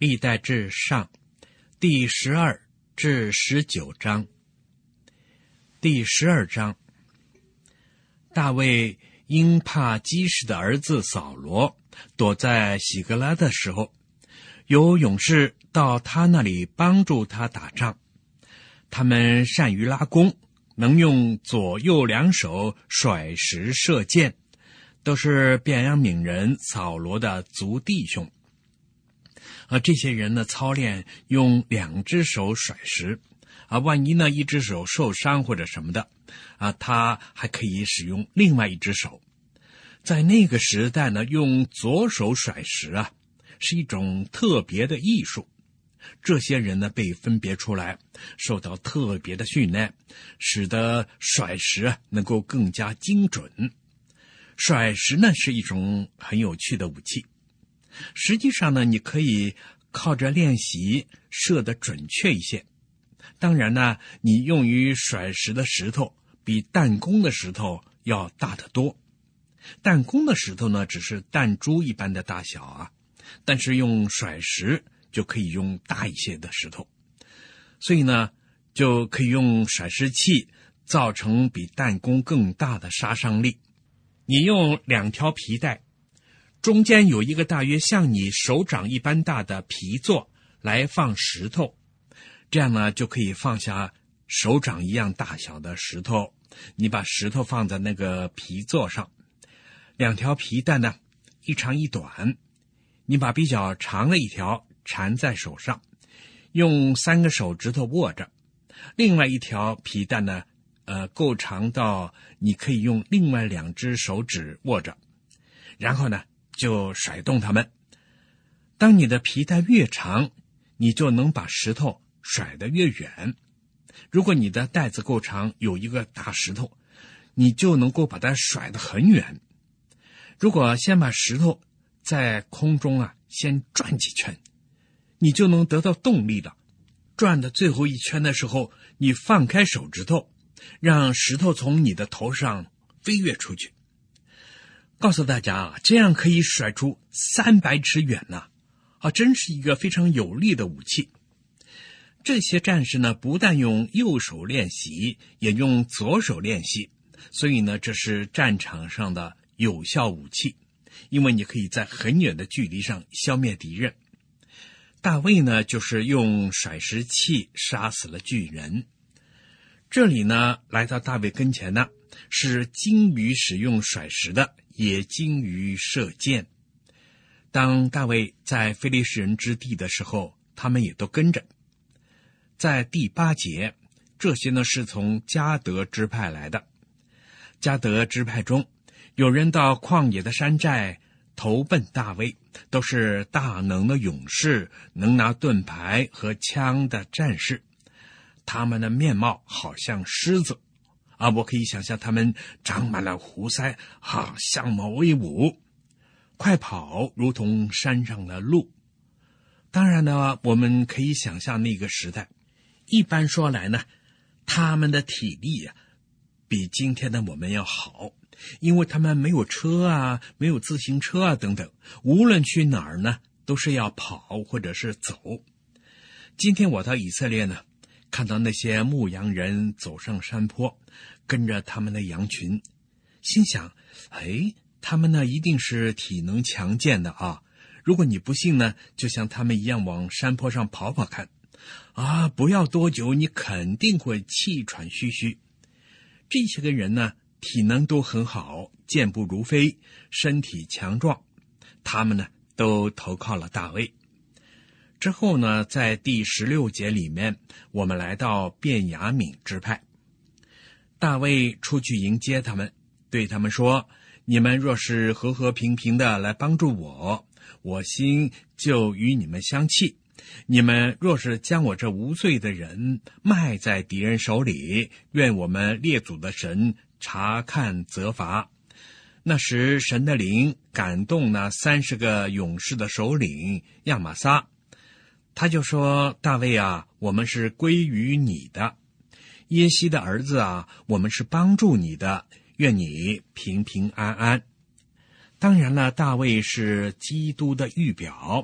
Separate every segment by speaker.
Speaker 1: 历代志上第12至19章。第12章，大卫因怕基士的儿子扫罗躲在喜格拉的时候，有勇士到他那里帮助他打仗。他们善于拉弓，能用左右两手甩石射箭，都是便雅悯人扫罗的族弟兄。这些人呢，操练用两只手甩石，万一呢一只手受伤或者什么的，他还可以使用另外一只手。在那个时代呢，用左手甩石是一种特别的艺术。这些人呢被分别出来，受到特别的训练，使得甩石能够更加精准。甩石呢是一种很有趣的武器。实际上呢，你可以靠着练习射得准确一些。当然呢，你用于甩石的石头比弹弓的石头要大得多。弹弓的石头呢，只是弹珠一般的大小但是用甩石就可以用大一些的石头，所以呢，就可以用甩石器造成比弹弓更大的杀伤力。你用两条皮带，中间有一个大约像你手掌一般大的皮座来放石头，这样呢就可以放下手掌一样大小的石头。你把石头放在那个皮座上，两条皮带呢一长一短，你把比较长的一条缠在手上，用3个手指头握着，另外一条皮带呢够长到你可以用另外2只手指握着，然后呢就甩动它们。当你的皮带越长，你就能把石头甩得越远。如果你的带子够长，有一个大石头，你就能够把它甩得很远。如果先把石头在空中先转几圈，你就能得到动力了。转的最后一圈的时候，你放开手指头，让石头从你的头上飞跃出去。告诉大家这样可以甩出300尺远呢，真是一个非常有力的武器。这些战士呢，不但用右手练习，也用左手练习，所以呢，这是战场上的有效武器，因为你可以在很远的距离上消灭敌人。大卫呢，就是用甩石器杀死了巨人。这里呢，来到大卫跟前呢，是精于使用甩石的，也精于射箭。当大卫在非利士人之地的时候，他们也都跟着。在第8节，这些呢是从迦得支派来的。迦得支派中，有人到旷野的山寨投奔大卫，都是大能的勇士，能拿盾牌和枪的战士。他们的面貌好像狮子我可以想象他们长满了胡腮相貌威武，快跑如同山上的鹿。当然呢，我们可以想象那个时代，一般说来呢，他们的体力比今天的我们要好，因为他们没有车没有自行车等等，无论去哪儿呢，都是要跑或者是走。今天我到以色列呢，看到那些牧羊人走上山坡，跟着他们的羊群，心想他们呢一定是体能强健的如果你不信呢，就像他们一样往山坡上跑跑看不要多久，你肯定会气喘吁吁。这些个人呢，体能都很好，健步如飞，身体强壮。他们呢，都投靠了大卫。之后呢，在第16节里面，我们来到便雅悯支派。大卫出去迎接他们，对他们说：你们若是和和平平的来帮助我，我心就与你们相契。你们若是将我这无罪的人卖在敌人手里，愿我们列祖的神查看责罚。那时神的灵感动那30个勇士的首领亚玛撒，他就说：大卫我们是归于你的，耶西的儿子我们是帮助你的，愿你平平安安。当然了，大卫是基督的预表，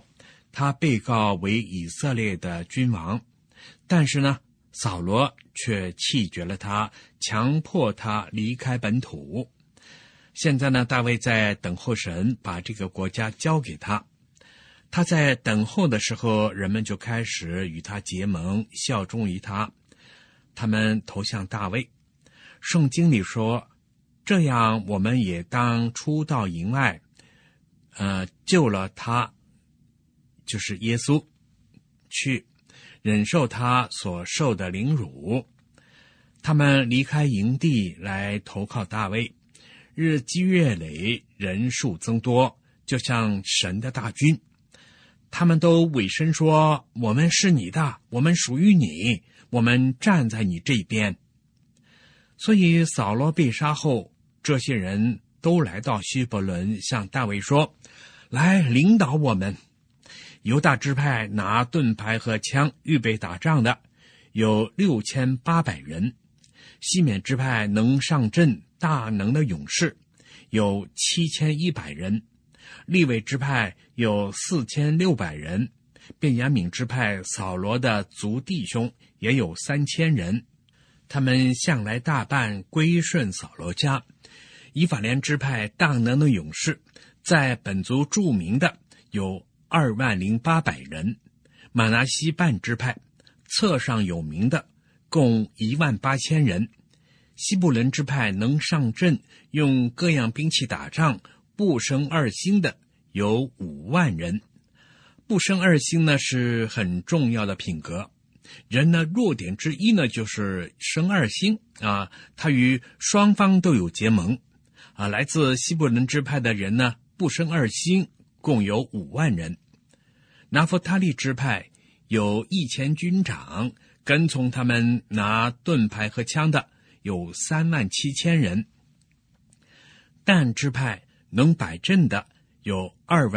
Speaker 1: 他被告为以色列的君王，但是呢，扫罗却弃绝了他，强迫他离开本土。现在呢，大卫在等候神把这个国家交给他。他在等候的时候，人们就开始与他结盟，效忠于他。他们投向大卫。圣经里说，这样我们也当出到营外，救了他，就是耶稣，去忍受他所受的凌辱。他们离开营地来投靠大卫，日积月累，人数增多，就像神的大军。他们都委身说，我们是你的，我们属于你，我们站在你这边。所以扫罗被杀后，这些人都来到希伯伦，向大卫说，来领导我们。犹大支派拿盾牌和枪预备打仗的有6800人，西缅支派能上阵大能的勇士有7100人，利未支派有4600人，便雅悯支派扫罗的族弟兄也有3000人，他们向来大半归顺扫罗家。以法莲支派大能的勇士，在本族著名的有20800人，马拿西半支派册上有名的共18000人，西布伦支派能上阵用各样兵器打仗不生二心的有50000人。不生二心呢是很重要的品格，人呢弱点之一呢就是生二心啊，他与双方都有结盟啊。来自西布伦支派的人呢不生二心，共有50000人。拿弗他利支派有1000军长，跟从他们拿盾牌和枪的有37000人。但支派能摆阵的有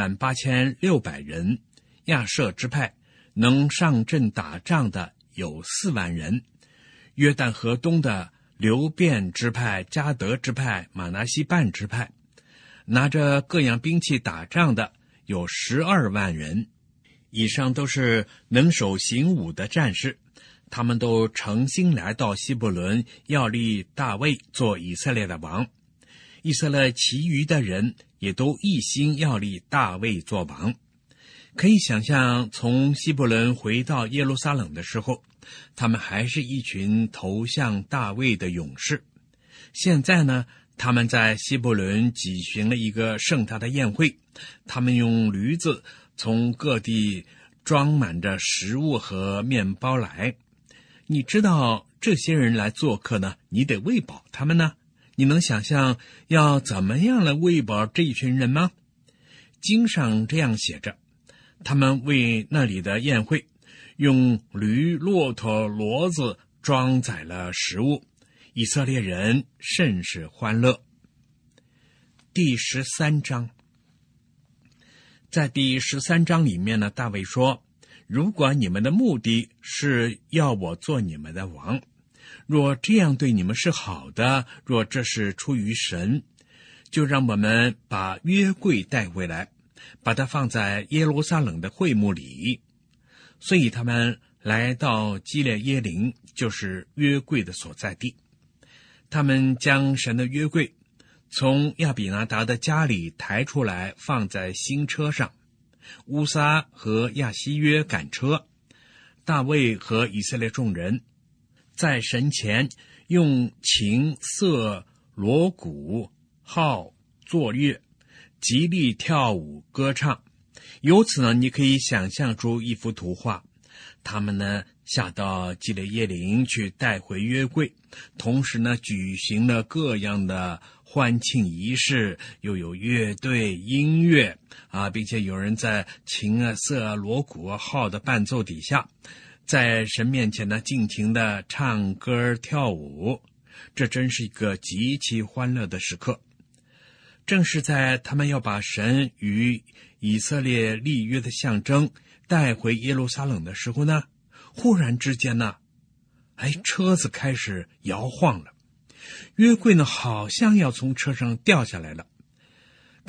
Speaker 1: 28600人，亚舍支派能上阵打仗的有40000人，约旦河东的流便支派、迦得支派、马拿西半支派拿着各样兵器打仗的有12万人。以上都是能手行武的战士，他们都诚心来到希伯伦，要立大卫做以色列的王。以色列其余的人也都一心要立大卫做王。可以想象，从希伯伦回到耶路撒冷的时候，他们还是一群投向大卫的勇士。现在呢，他们在希伯伦举行了一个盛大的宴会，他们用驴子从各地装满着食物和面包来。你知道这些人来做客呢，你得喂饱他们呢。你能想象要怎么样来喂饱这一群人吗？经上这样写着，他们为那里的宴会用驴、骆驼、骡子装载了食物，以色列人甚是欢乐。第13章，在第13章里面呢，大卫说，如果你们的目的是要我做你们的王，若这样对你们是好的，若这是出于神，就让我们把约柜带回来，把它放在耶路撒冷的会幕里。所以他们来到基列耶琳，就是约柜的所在地。他们将神的约柜从亚比拿达的家里抬出来，放在新车上。乌撒和亚西约赶车，大卫和以色列众人在神前用琴、瑟、锣鼓、号、作乐，极力跳舞歌唱。由此呢，你可以想象出一幅图画。他们呢下到基列耶琳去带回约柜，同时呢举行了各样的欢庆仪式，又有乐队音乐并且有人在琴啊、瑟啊、锣鼓啊、号的伴奏底下，在神面前呢尽情的唱歌跳舞。这真是一个极其欢乐的时刻。正是在他们要把神与以色列立约的象征带回耶路撒冷的时候呢，忽然之间呢，车子开始摇晃了，约柜呢好像要从车上掉下来了。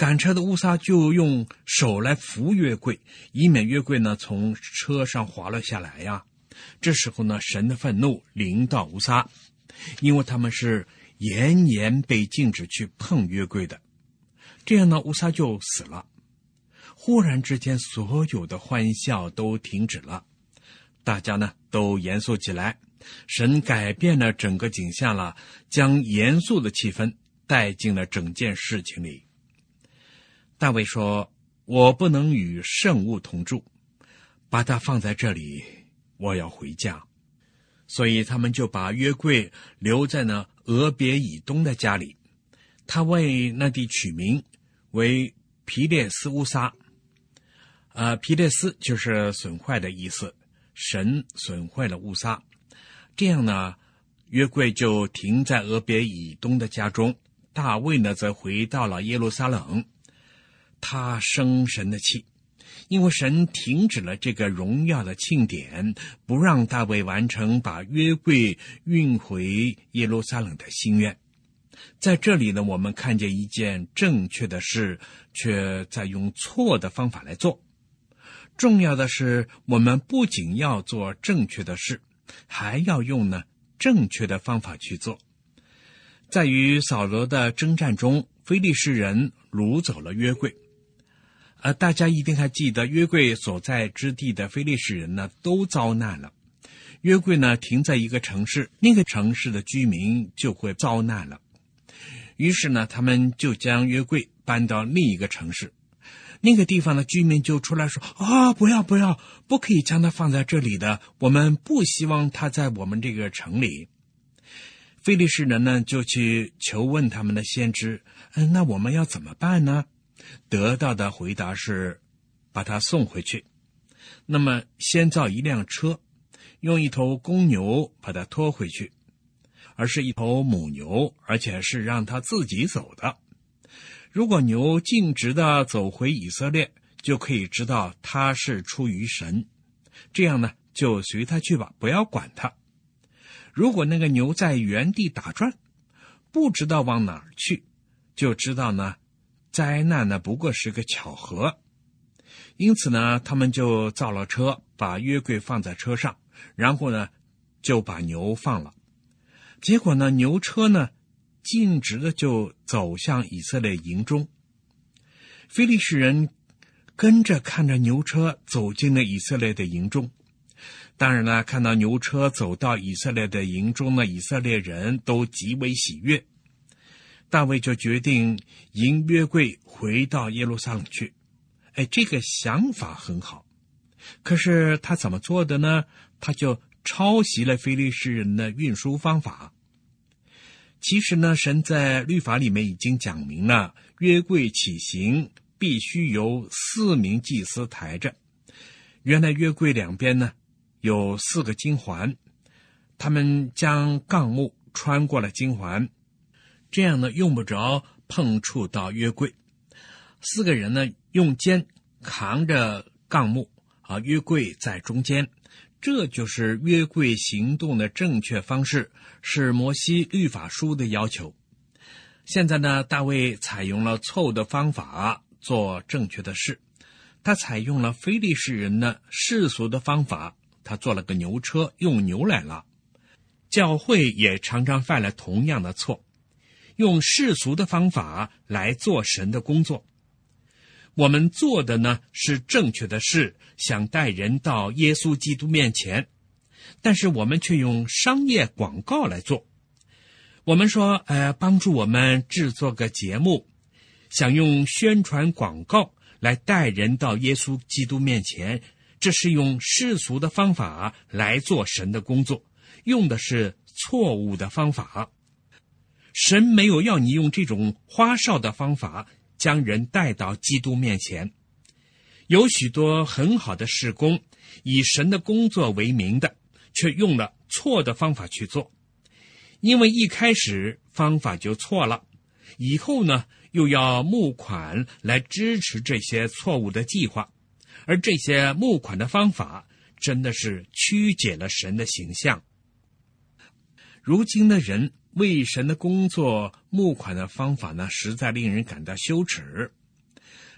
Speaker 1: 赶车的乌撒就用手来扶约柜，以免约柜呢从车上滑了下来呀。这时候呢，神的愤怒临到乌撒，因为他们是严严被禁止去碰约柜的。这样呢，乌撒就死了。忽然之间，所有的欢笑都停止了，大家呢都严肃起来。神改变了整个景象了，将严肃的气氛带进了整件事情里。大卫说，我不能与圣物同住，把它放在这里，我要回家。所以他们就把约柜留在呢俄别以东的家里，他为那地取名为皮列斯乌撒。皮列斯就是损坏的意思，神损坏了乌撒。这样呢，约柜就停在俄别以东的家中，大卫呢则回到了耶路撒冷。他生神的气，因为神停止了这个荣耀的庆典，不让大卫完成把约柜运回耶路撒冷的心愿。在这里呢，我们看见一件正确的事，却在用错的方法来做。重要的是，我们不仅要做正确的事，还要用呢正确的方法去做。在与扫罗的征战中，非利士人掳走了约柜。大家一定还记得，约柜所在之地的非利士人呢都遭难了。约柜呢停在一个城市，那个城市的居民就会遭难了。于是呢，他们就将约柜搬到另一个城市。那个地方的居民就出来说，不要，不可以将它放在这里的，我们不希望它在我们这个城里。非利士人呢就去求问他们的先知，那我们要怎么办呢？得到的回答是把它送回去。那么先造一辆车，用一头公牛把它拖回去，而是一头母牛，而且是让它自己走的。如果牛径直的走回以色列，就可以知道它是出于神，这样呢就随它去吧，不要管它。如果那个牛在原地打转，不知道往哪儿去，就知道呢灾难呢不过是个巧合。因此呢，他们就造了车，把约柜放在车上，然后呢就把牛放了。结果呢，牛车呢径直的就走向以色列营中。非利士人跟着看着牛车走进了以色列的营中。当然了，看到牛车走到以色列的营中呢，以色列人都极为喜悦。大卫就决定迎约柜回到耶路撒冷去。这个想法很好。可是他怎么做的呢？他就抄袭了非利士人的运输方法。其实呢，神在律法里面已经讲明了，约柜起行必须由4名祭司抬着。原来约柜两边呢有4个金环，他们将杠木穿过了金环，这样呢用不着碰触到约柜。4个人呢用肩扛着杠木，约柜在中间。这就是约柜行动的正确方式，是摩西律法书的要求。现在呢，大卫采用了错误的方法做正确的事。他采用了非利士人的世俗的方法，他做了个牛车，用牛来拉。教会也常常犯了同样的错，用世俗的方法来做神的工作。我们做的呢是正确的事，想带人到耶稣基督面前，但是我们却用商业广告来做。我们说帮助我们制作个节目，想用宣传广告来带人到耶稣基督面前，这是用世俗的方法来做神的工作，用的是错误的方法。神没有要你用这种花哨的方法将人带到基督面前。有许多很好的事工，以神的工作为名的，却用了错的方法去做。因为一开始方法就错了，以后呢又要募款来支持这些错误的计划，而这些募款的方法真的是曲解了神的形象。如今的人为神的工作募款的方法呢，实在令人感到羞耻。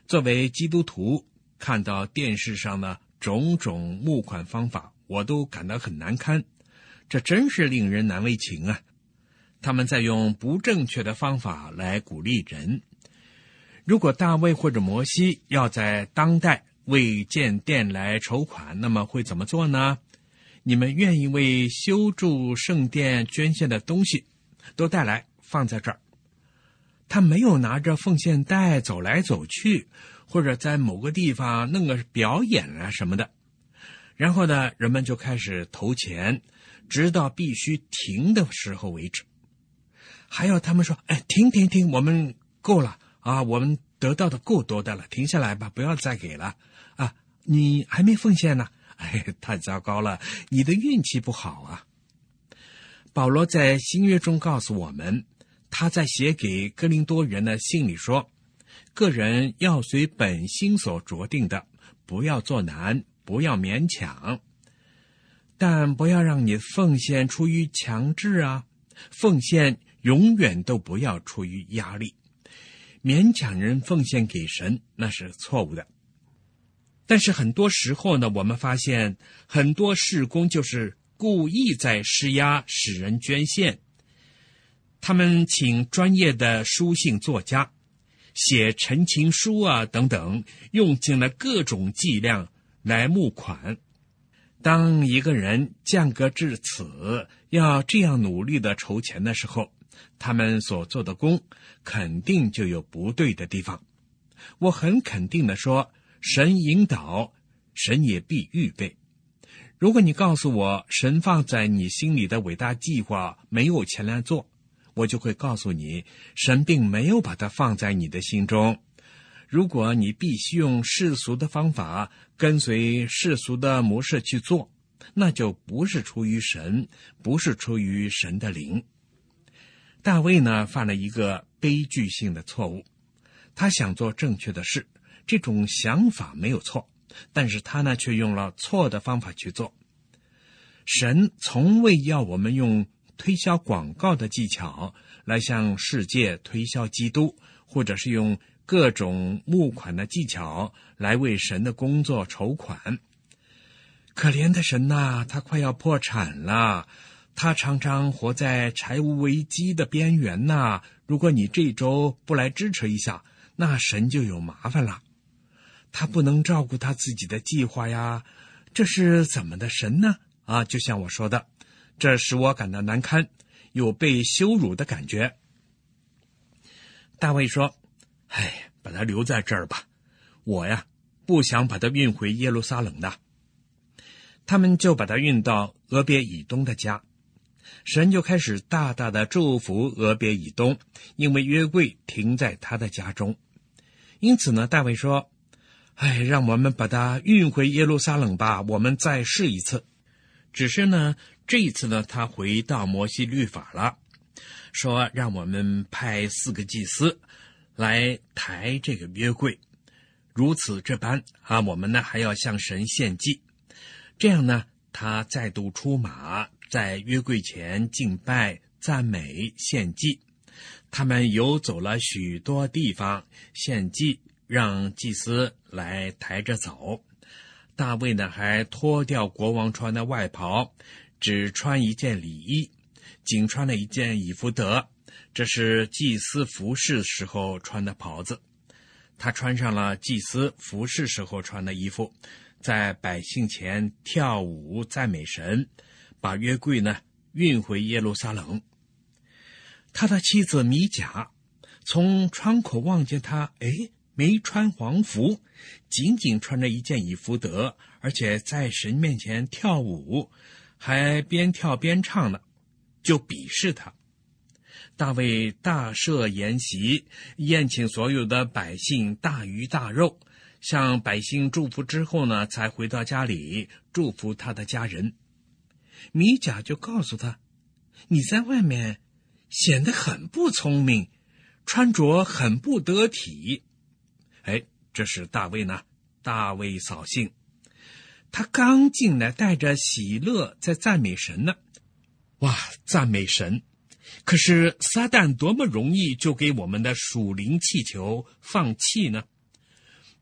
Speaker 1: 作为基督徒，看到电视上的种种募款方法，我都感到很难堪，这真是令人难为情啊！他们在用不正确的方法来鼓励人。如果大卫或者摩西要在当代为建殿来筹款，那么会怎么做呢？你们愿意为修筑圣殿捐献的东西都带来放在这儿。他没有拿着奉献袋走来走去，或者在某个地方弄个表演啊什么的。然后呢，人们就开始投钱，直到必须停的时候为止。还有他们说，停，我们够了啊，我们得到的够多的了，停下来吧，不要再给了啊！你还没奉献呢，太糟糕了，你的运气不好啊！保罗在新约中告诉我们，他在写给哥林多人的信里说，个人要随本心所酌定的，不要做难，不要勉强，但不要让你奉献出于强制啊！奉献永远都不要出于压力，勉强人奉献给神，那是错误的。但是很多时候呢，我们发现很多事工就是故意在施压使人捐献。他们请专业的书信作家写陈情书啊等等，用尽了各种伎俩来募款。当一个人降格至此，要这样努力的筹钱的时候，他们所做的工肯定就有不对的地方。我很肯定的说，神引导，神也必预备。如果你告诉我神放在你心里的伟大计划没有前来做，我就会告诉你，神并没有把它放在你的心中。如果你必须用世俗的方法，跟随世俗的模式去做，那就不是出于神，不是出于神的灵。大卫呢，犯了一个悲剧性的错误。他想做正确的事，这种想法没有错，但是他呢，却用了错的方法去做。神从未要我们用推销广告的技巧来向世界推销基督，或者是用各种募款的技巧来为神的工作筹款。可怜的神呐，他快要破产了，他常常活在财务危机的边缘呐。如果你这周不来支持一下，那神就有麻烦了。他不能照顾他自己的计划呀，这是怎么的神呢？就像我说的，这使我感到难堪，有被羞辱的感觉。大卫说，把他留在这儿吧，我呀，不想把他运回耶路撒冷的。他们就把他运到俄别以东的家。神就开始大大的祝福俄别以东，因为约柜停在他的家中。因此呢，大卫说，让我们把他运回耶路撒冷吧，我们再试一次。只是呢，这一次呢，他回到摩西律法了，说让我们派4个祭司来抬这个约柜，如此这般我们呢还要向神献祭。这样呢，他再度出马，在约柜前敬拜、赞美、献祭。他们游走了许多地方献祭，让祭司来抬着走。大卫呢，还脱掉国王穿的外袍，只穿一件里衣，仅穿了一件以弗得，这是祭司服侍时候穿的袍子。他穿上了祭司服侍时候穿的衣服，在百姓前跳舞赞美神，把约柜呢运回耶路撒冷。他的妻子米甲从窗口望见他，没穿黄服，仅仅穿着一件以弗得，而且在神面前跳舞，还边跳边唱呢，就鄙视他。大卫大设筵席，宴请所有的百姓，大鱼大肉，向百姓祝福之后呢，才回到家里祝福他的家人。米甲就告诉他，你在外面显得很不聪明，穿着很不得体。这是大卫呢，大卫扫兴。他刚进来带着喜乐在赞美神呢。哇，赞美神！可是撒旦多么容易就给我们的属灵气球放弃呢？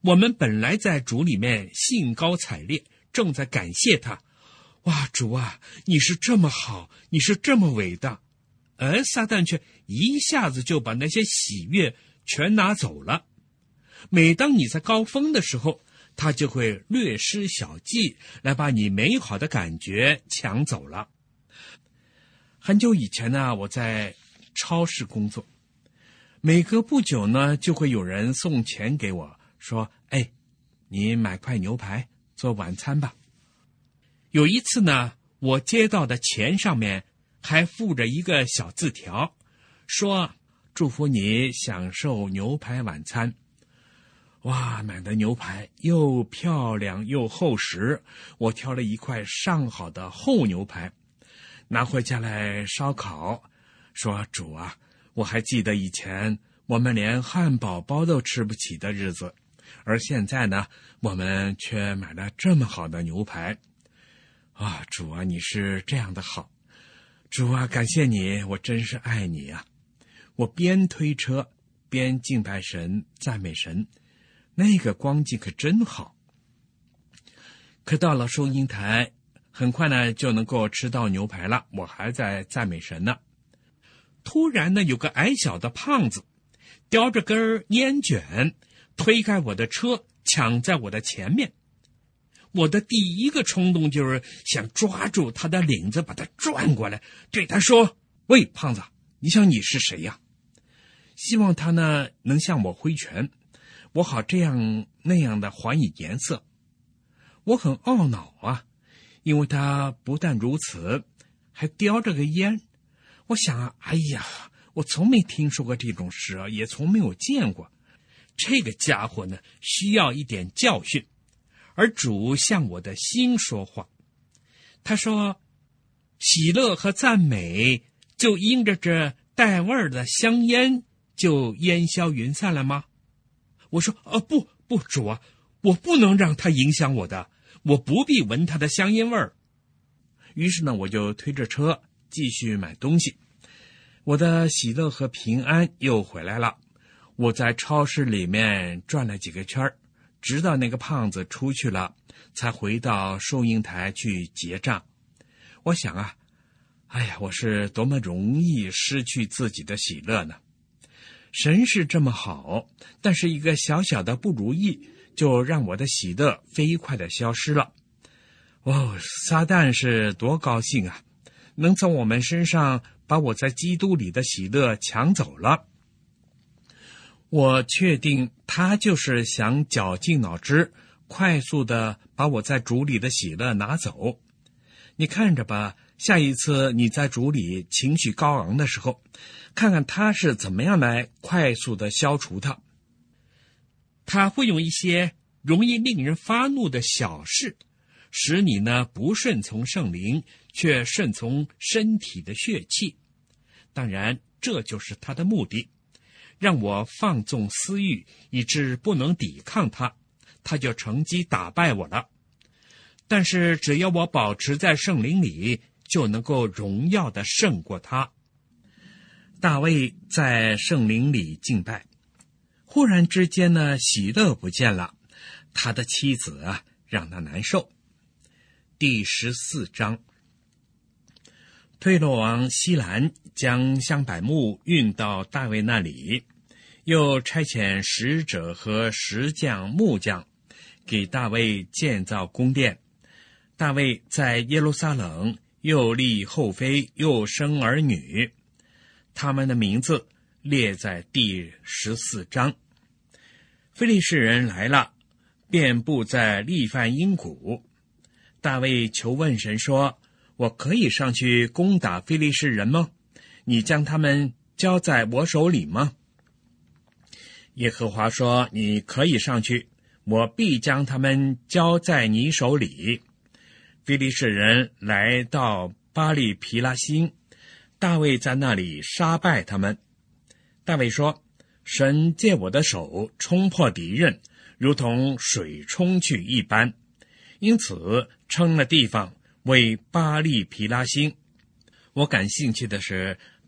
Speaker 1: 我们本来在主里面兴高采烈，正在感谢他。哇，主啊，你是这么好，你是这么伟大。而撒旦却一下子就把那些喜悦全拿走了。每当你在高峰的时候，他就会略施小计，来把你美好的感觉抢走了。很久以前呢，我在超市工作，每隔不久呢，就会有人送钱给我，说：“哎，你买块牛排做晚餐吧。”有一次呢，我接到的钱上面还附着一个小字条，说：“祝福你享受牛排晚餐。”哇，买的牛排又漂亮又厚实，我挑了一块上好的厚牛排，拿回家来烧烤，说：“主啊，我还记得以前我们连汉堡包都吃不起的日子，而现在呢，我们却买了这么好的牛排。啊，主啊，你是这样的好。主啊，感谢你，我真是爱你啊。”我边推车边敬拜神，赞美神，那个光景可真好。可到了收银台，很快呢就能够吃到牛排了，我还在赞美神呢。突然呢，有个矮小的胖子叼着根烟卷推开我的车，抢在我的前面。我的第一个冲动就是想抓住他的领子，把他转过来，对他说：“喂，胖子，你想你是谁呀？”希望他呢能向我挥拳，我好这样那样的还以颜色。我很懊恼啊，因为他不但如此，还叼着个烟。我想啊，哎呀，我从没听说过这种事啊，也从没有见过。这个家伙呢，需要一点教训。而主向我的心说话，他说：“喜乐和赞美就因着这带味儿的香烟就烟消云散了吗？”我说：“不，主啊，我不能让它影响我的，我不必闻它的香烟味儿。”于是呢，我就推着车继续买东西。我的喜乐和平安又回来了。我在超市里面转了几个圈儿，直到那个胖子出去了，才回到收银台去结账。我想啊，哎呀，我是多么容易失去自己的喜乐呢？神是这么好，但是一个小小的不如意，就让我的喜乐飞快地消失了。哦，撒旦是多高兴啊，能从我们身上把我在基督里的喜乐抢走了。我确定他就是想绞尽脑汁，快速的把我在主里的喜乐拿走。你看着吧，下一次你在主里情绪高昂的时候，看看他是怎么样来快速的消除它。他会用一些容易令人发怒的小事，使你呢不顺从圣灵，却顺从身体的血气。当然，这就是他的目的，让我放纵私欲，以致不能抵抗他，他就乘机打败我了。但是只要我保持在圣灵里，就能够荣耀地胜过他。大卫在圣灵里敬拜，忽然之间呢，喜乐不见了，他的妻子啊让他难受。第14章，推罗王西兰将香柏木运到大卫那里，又差遣使者和石匠、木匠给大卫建造宫殿。大卫在耶路撒冷又立后妃，又生儿女，他们的名字列在第14章。非利士人来了，遍布在利范因谷。大卫求问神说：“我可以上去攻打非利士人吗？你将他们交在我手里吗？”耶和华说：“你可以上去，我必将他们交在你手里。”非利士人来到巴利皮拉辛，大卫在那里杀败他们。大卫说：“神借我的手冲破敌人，如同水冲去一般。”因此称了地方为巴利皮拉辛。我感兴趣的是，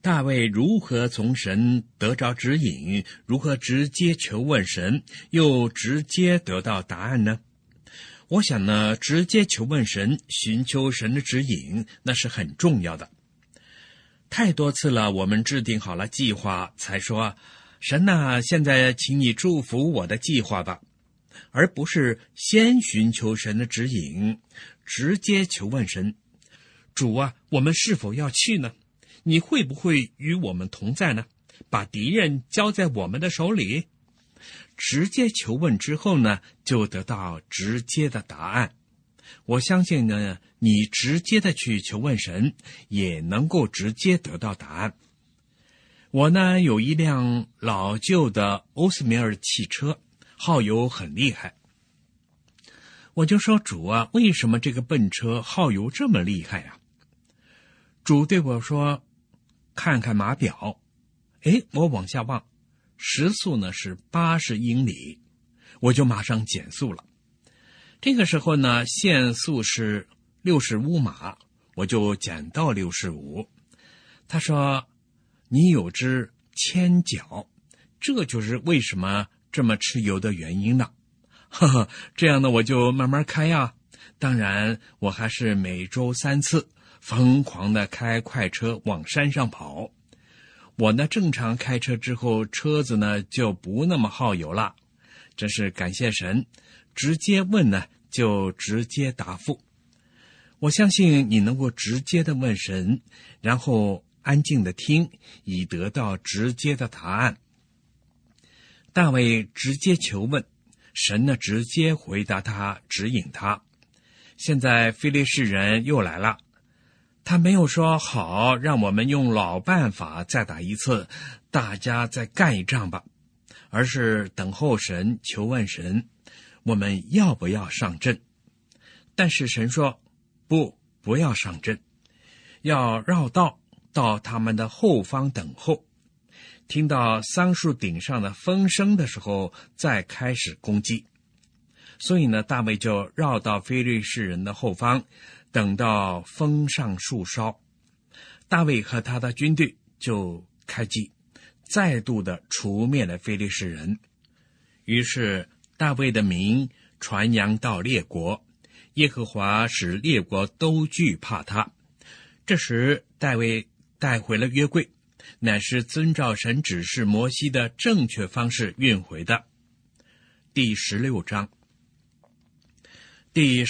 Speaker 1: 大卫如何从神得着指引，如何直接求问神，又直接得到答案呢？我想呢，直接求问神，寻求神的指引，那是很重要的。太多次了，我们制定好了计划，才说神啊，现在请你祝福我的计划吧，而不是先寻求神的指引，直接求问神。主啊，我们是否要去呢？你会不会与我们同在呢？把敌人交在我们的手里？直接求问之后呢，就得到直接的答案。我相信呢，你直接的去求问神，也能够直接得到答案。我呢，有一辆老旧的欧斯米尔汽车，耗油很厉害。我就说，主啊，为什么这个笨车耗油这么厉害啊？主对我说，看看码表。我往下望，时速呢是80英里，我就马上减速了。这个时候呢，限速是65码，我就减到65。他说，你有只铅脚，这就是为什么这么吃油的原因了。这样呢，我就慢慢开啊。当然，我还是每周3次疯狂的开快车往山上跑。我呢，正常开车之后，车子呢就不那么耗油了。真是感谢神，直接问呢就直接答复。我相信你能够直接的问神，然后安静的听，以得到直接的答案。大卫直接求问，神呢直接回答他，指引他。现在非利士人又来了，他没有说好，让我们用老办法再打一次，大家再干一仗吧，而是等候神，求问神，我们要不要上阵？但是神说，不要上阵，要绕道到他们的后方等候，听到桑树顶上的风声的时候，再开始攻击。所以呢，大卫就绕到非利士人的后方，等到风上树梢，大卫和他的军队就开击，再度的除灭了非利士人。于是大卫的名传扬到列国，耶和华使列国都惧怕他。这时大卫带回了约柜，乃是遵照神指示摩西的正确方式运回的。第16章第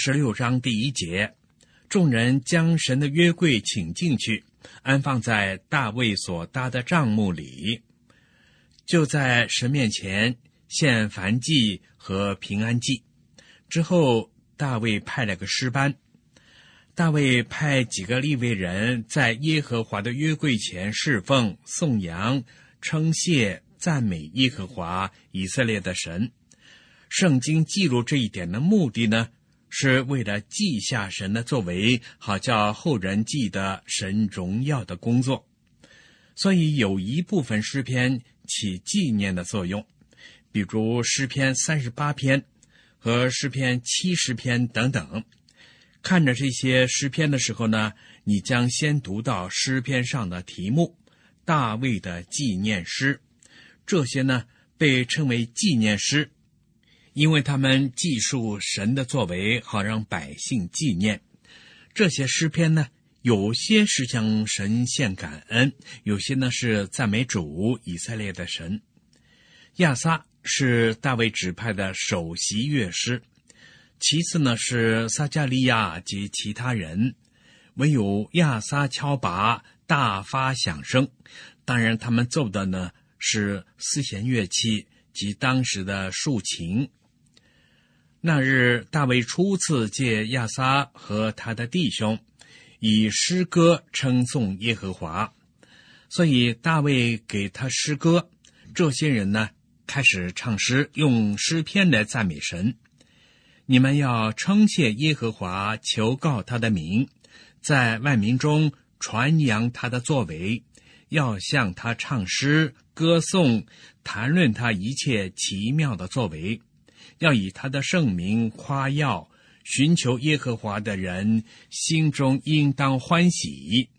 Speaker 1: 1节，众人将神的约柜请进去，安放在大卫所搭的帐幕里，就在神面前献燔祭和平安祭。之后大卫派了个诗班，大卫派几个利未人在耶和华的约柜前侍奉、颂扬、称谢、赞美耶和华以色列的神。圣经记录这一点的目的呢，是为了记下神的作为，好叫后人记得神荣耀的工作。所以有一部分诗篇起纪念的作用，比如诗篇38篇和诗篇70篇等等。看着这些诗篇的时候呢，你将先读到诗篇上的题目，大卫的纪念诗。这些呢被称为纪念诗，因为他们记述神的作为，好让百姓纪念。这些诗篇呢，有些是向神献感恩，有些呢是赞美主以色列的神。亚撒是大卫指派的首席乐师，其次呢是撒迦利亚及其他人，唯有亚撒敲拔，大发响声。当然他们奏的呢是丝弦乐器及当时的竖琴。那日大卫初次借亚撒和他的弟兄以诗歌称颂耶和华，所以大卫给他诗歌，这些人呢开始唱诗，用诗篇来赞美神。你们要称谢耶和华，求告他的名，在万民中传扬他的作为，要向他唱诗歌颂，谈论他一切奇妙的作为，要以他的圣名夸耀。寻求耶和华的人心中应当欢喜，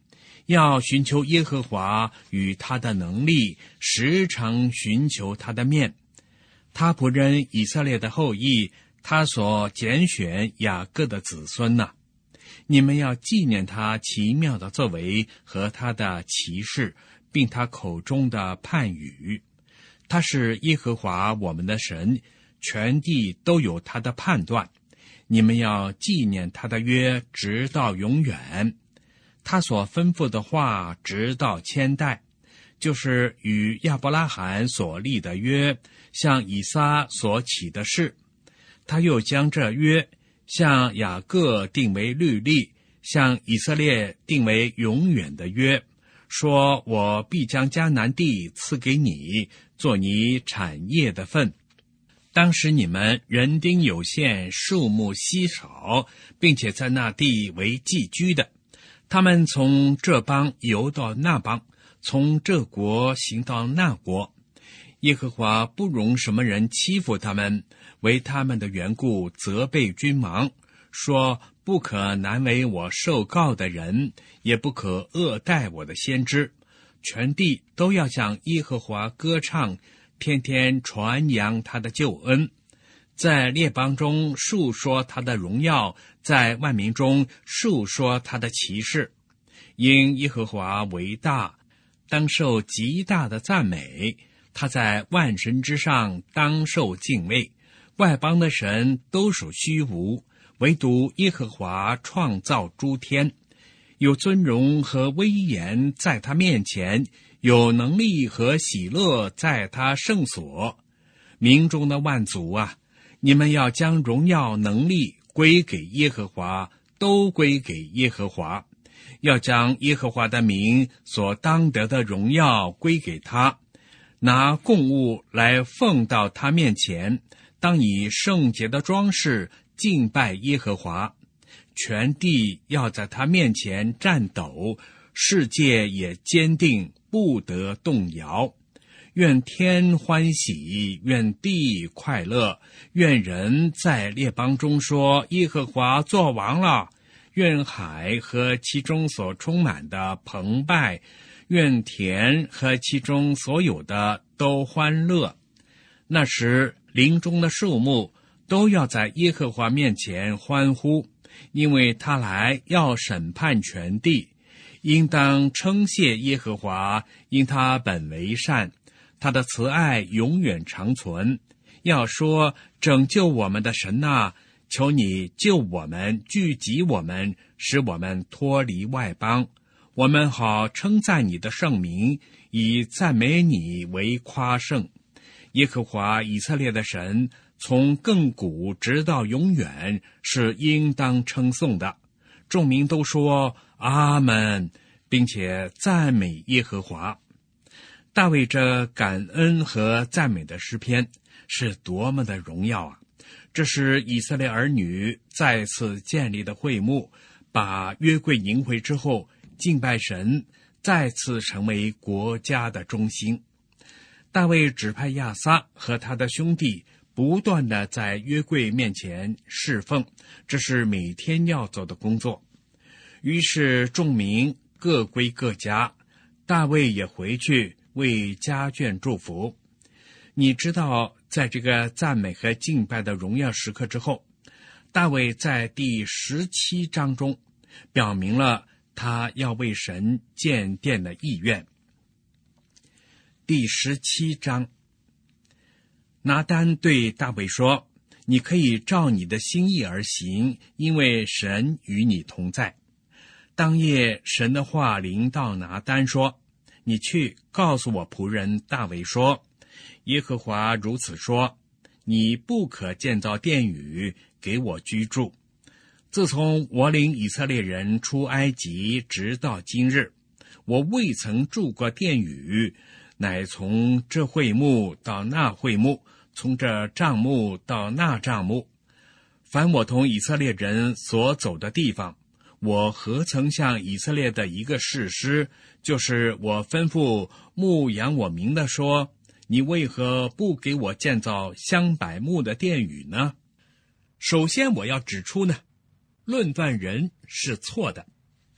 Speaker 1: 要寻求耶和华与他的能力，时常寻求他的面。他仆人以色列的后裔，他所拣选雅各的子孙哪，你们要纪念他奇妙的作为和他的奇事，并他口中的判语。他是耶和华我们的神，全地都有他的判断。你们要纪念他的约，直到永远。他所吩咐的话，直到千代，就是与亚伯拉罕所立的约，向以撒所起的事。他又将这约向雅各定为律例，向以色列定为永远的约，说我必将迦南地赐给你，做你产业的份。当时你们人丁有限，数目稀少，并且在那地为寄居的。他们从这邦游到那邦，从这国行到那国。耶和华不容什么人欺负他们，为他们的缘故责备君王，说不可难为我受膏的人，也不可恶待我的先知。全地都要向耶和华歌唱，天天传扬他的救恩，在列邦中述说他的荣耀，在万民中述说他的奇事。因耶和华为大，当受极大的赞美，他在万神之上当受敬畏。外邦的神都属虚无，唯独耶和华创造诸天。有尊荣和威严在他面前，有能力和喜乐在他圣所。民中的万族啊，你们要将荣耀能力归给耶和华，都归给耶和华。要将耶和华的名所当得的荣耀归给他，拿供物来奉到他面前，当以圣洁的装饰敬拜耶和华。全地要在他面前颤抖，世界也坚定，不得动摇。愿天欢喜，愿地快乐，愿人在列邦中说耶和华作王了。愿海和其中所充满的澎湃，愿田和其中所有的都欢乐。那时林中的树木都要在耶和华面前欢呼，因为他来要审判全地。应当称谢耶和华，因他本为善，他的慈爱永远长存。要说拯救我们的神啊，求你救我们，聚集我们，使我们脱离外邦，我们好称赞你的圣名，以赞美你为夸胜。耶和华以色列的神，从亘古直到永远，是应当称颂的。众民都说阿们，并且赞美耶和华。大卫这感恩和赞美的诗篇是多么的荣耀啊！这是以色列儿女再次建立的会幕，把约柜迎回之后，敬拜神，再次成为国家的中心。大卫指派亚撒和他的兄弟不断地在约柜面前侍奉，这是每天要做的工作。于是众民各归各家，大卫也回去为家眷祝福。你知道，在这个赞美和敬拜的荣耀时刻之后，大卫在第17章中表明了他要为神建殿的意愿。第17章，拿单对大卫说，你可以照你的心意而行，因为神与你同在。当夜神的话临到拿单说，你去告诉我仆人大卫说，耶和华如此说，你不可建造殿宇给我居住。自从我领以色列人出埃及直到今日，我未曾住过殿宇，乃从这会幕到那会幕，从这帐幕到那帐幕。凡我同以色列人所走的地方，我何曾向以色列的一个士师，就是我吩咐牧养我民的说，你为何不给我建造香柏木的殿宇呢？首先我要指出呢，论断人是错的，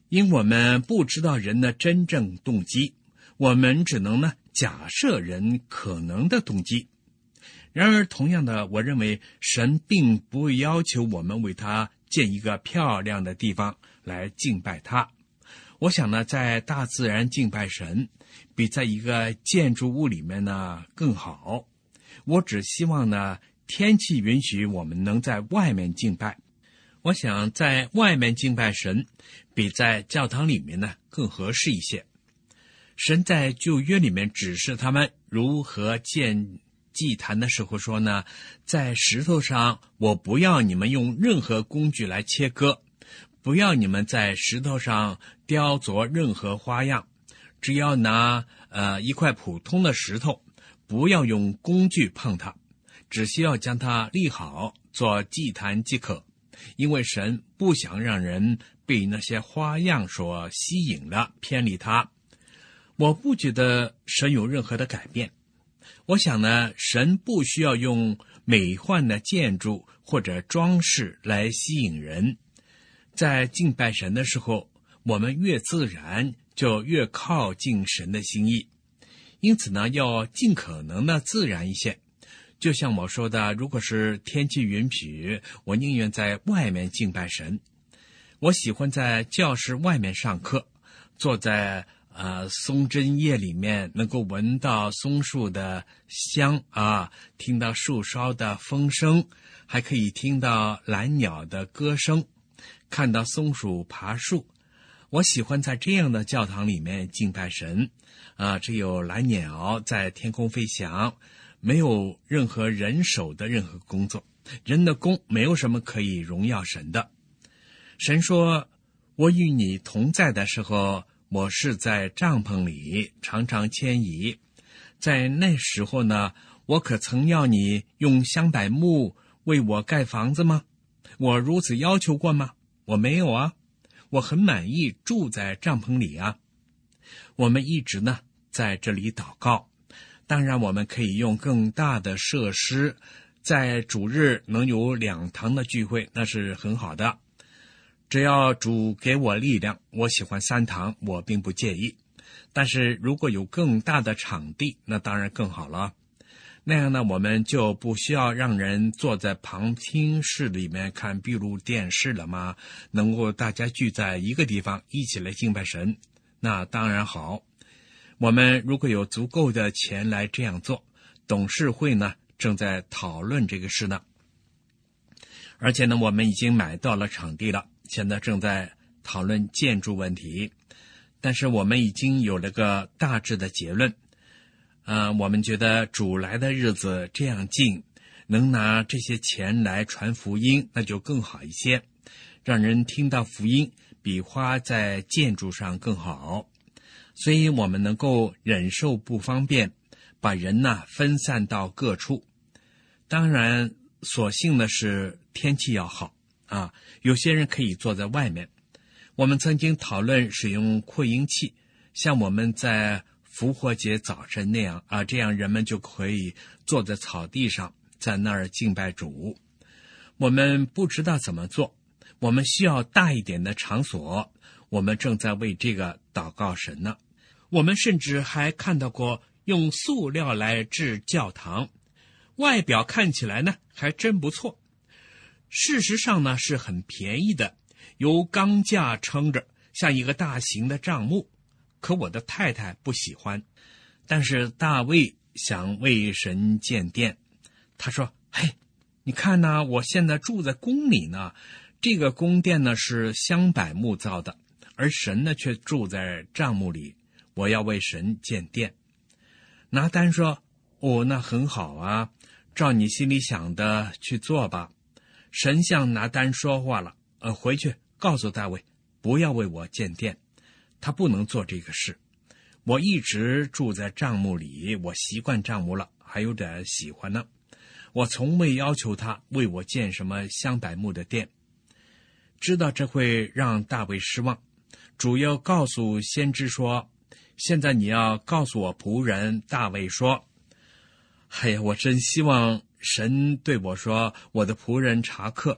Speaker 1: 因我们不知道人的真正动机，我们只能假设人可能的动机。然而同样的，我认为神并不要求我们为他建一个漂亮的地方来敬拜他。我想在大自然敬拜神比在一个建筑物里面更好。我只希望天气允许我们能在外面敬拜。我想在外面敬拜神比在教堂里面更合适一些。神在旧约里面指示他们如何建祭坛的时候说在石头上我不要你们用任何工具来切割，不要你们在石头上雕琢任何花样，只要拿一块普通的石头，不要用工具碰它，只需要将它立好做祭坛即可。因为神不想让人被那些花样所吸引了，偏离他。我不觉得神有任何的改变。我想神不需要用美幻的建筑或者装饰来吸引人。在敬拜神的时候，我们越自然就越靠近神的心意。因此要尽可能的自然一些。就像我说的，如果是天气允许，我宁愿在外面敬拜神。我喜欢在教室外面上课，坐在松针叶里面，能够闻到松树的香听到树梢的风声，还可以听到蓝鸟的歌声，看到松鼠爬树。我喜欢在这样的教堂里面敬拜神只有蓝鸟在天空飞翔，没有任何人手的任何工作，人的工没有什么可以荣耀神的。神说，我与你同在的时候，我是在帐篷里常常迁移。在那时候我可曾要你用香柏木为我盖房子吗？我如此要求过吗？我没有啊，我很满意住在帐篷里啊。我们一直在这里祷告。当然我们可以用更大的设施，在主日能有2堂的聚会，那是很好的。只要主给我力量，我喜欢3堂，我并不介意。但是如果有更大的场地，那当然更好了。那样我们就不需要让人坐在旁听室里面看闭路电视了吗？能够大家聚在一个地方一起来敬拜神，那当然好。我们如果有足够的钱来这样做，董事会正在讨论这个事呢。而且我们已经买到了场地了，现在正在讨论建筑问题。但是我们已经有了个大致的结论。我们觉得主来的日子这样近，能拿这些钱来传福音，那就更好一些，让人听到福音比花在建筑上更好。所以我们能够忍受不方便，把人分散到各处。当然所幸的是天气要好有些人可以坐在外面。我们曾经讨论使用扩音器，像我们在复活节早晨那样这样人们就可以坐在草地上，在那儿敬拜主。我们不知道怎么做，我们需要大一点的场所，我们正在为这个祷告神呢。我们甚至还看到过用塑料来制教堂，外表看起来还真不错。事实上是很便宜的，由钢架撑着，像一个大型的帐幕。可我的太太不喜欢。但是大卫想为神建殿，他说，嘿，你看我现在住在宫里呢，这个宫殿是香柏木造的，而神却住在帐幕里，我要为神建殿。拿单说，那很好啊，照你心里想的去做吧。神向拿单说话了，回去告诉大卫，不要为我建殿，他不能做这个事。我一直住在帐幕里，我习惯帐幕了，还有点喜欢呢。我从未要求他为我建什么香柏木的殿。知道这会让大卫失望，主要告诉先知说，现在你要告诉我仆人大卫说，我真希望神对我说，我的仆人查克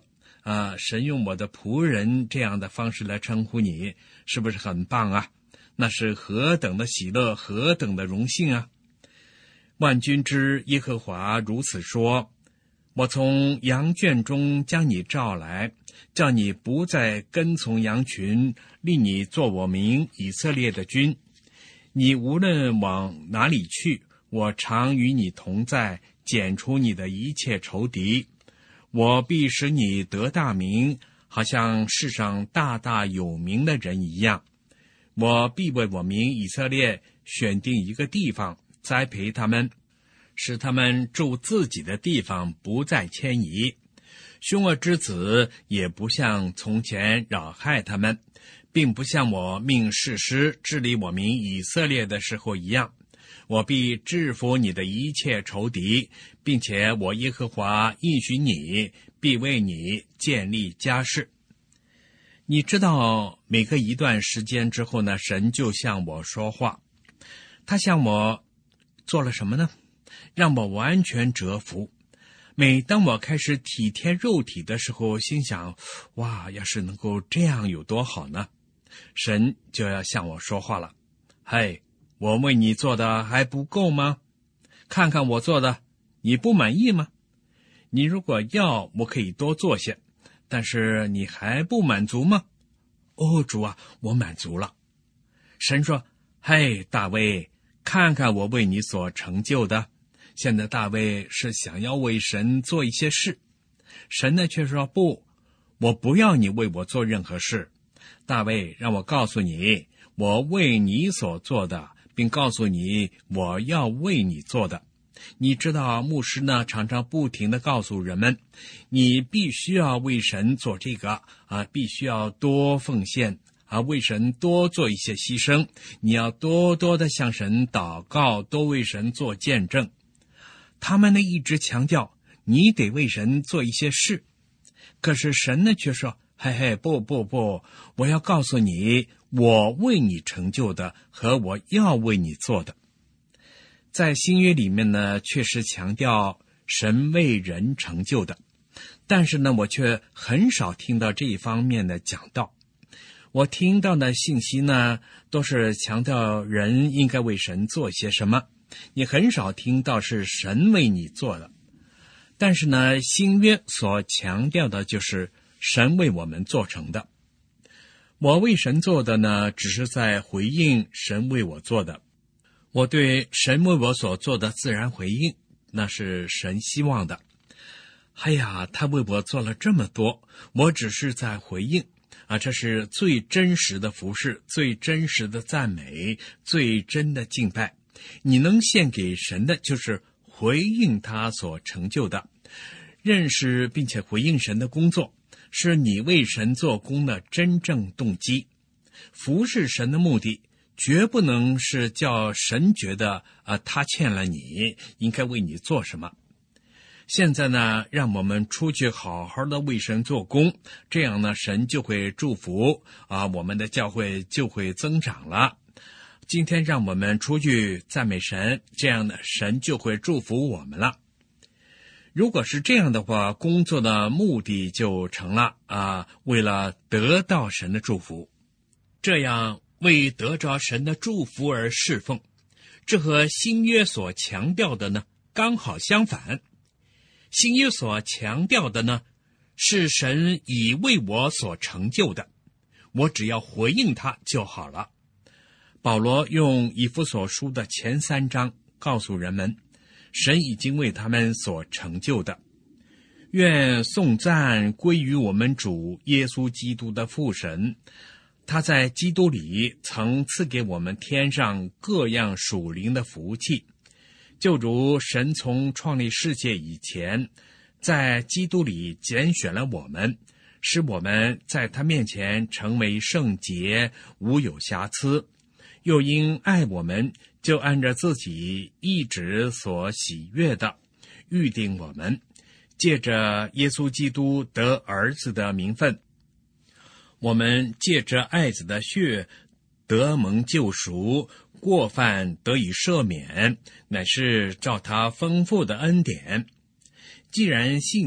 Speaker 1: 神用我的仆人这样的方式来称呼你，是不是很棒啊？那是何等的喜乐，何等的荣幸啊！万军之耶和华如此说：我从羊圈中将你召来，叫你不再跟从羊群，立你做我民以色列的君。你无论往哪里去，我常与你同在，剪除你的一切仇敌。我必使你得大名，好像世上大大有名的人一样。我必为我民以色列选定一个地方，栽培他们，使他们住自己的地方，不再迁移。凶恶之子也不像从前扰害他们，并不像我命士师治理我民以色列的时候一样。我必制服你的一切仇敌，并且我耶和华应许你，必为你建立家室。你知道，每隔一段时间之后呢，神就向我说话。他向我做了什么呢？让我完全折服。每当我开始体贴肉体的时候，心想，哇，要是能够这样有多好呢？神就要向我说话了。嘿，我为你做的还不够吗？看看我做的，你不满意吗？你如果要，我可以多做些，但是你还不满足吗？哦，主啊，我满足了。神说，嘿，大卫，看看我为你所成就的。现在大卫是想要为神做一些事，神呢却说，不，我不要你为我做任何事。大卫，让我告诉你，我为你所做的，并告诉你我要为你做的。你知道，牧师呢常常不停地告诉人们，你必须要为神做这个必须要多奉献为神多做一些牺牲，你要多多的向神祷告，多为神做见证。他们呢一直强调你得为神做一些事，可是神呢却说，嘿嘿，不，我要告诉你，我为你成就的和我要为你做的。在新约里面呢，确实强调神为人成就的，但是呢，我却很少听到这一方面的讲道。我听到的信息呢，都是强调人应该为神做些什么，你很少听到是神为你做的。但是呢，新约所强调的就是神为我们做成的。我为神做的呢，只是在回应神为我做的。我对神为我所做的自然回应，那是神希望的。哎呀，他为我做了这么多，我只是在回应这是最真实的服事，最真实的赞美，最真的敬拜。你能献给神的，就是回应他所成就的，认识并且回应神的工作，是你为神做工的真正动机。服事神的目的绝不能是叫神觉得他欠了你，应该为你做什么。现在呢，让我们出去好好的为神做工，这样呢，神就会祝福我们的教会就会增长了。今天让我们出去赞美神，这样呢，神就会祝福我们了。如果是这样的话，工作的目的就成了为了得到神的祝福。这样为得着神的祝福而侍奉，这和新约所强调的呢，刚好相反。新约所强调的呢，是神已为我所成就的，我只要回应他就好了。保罗用以弗所书的前3章告诉人们，神已经为他们所成就的。愿颂赞归于我们主耶稣基督的父神，他在基督里曾赐给我们天上各样属灵的福气，就如神从创立世界以前，在基督里拣选了我们，使我们在他面前成为圣洁，无有瑕疵。又因爱我们，就按照自己意志所喜悦的，预定我们，借着耶稣基督得儿子的名分。我们借着爱子的血得蒙救赎，过犯得以赦免，乃是照他丰富的恩典。既然信他，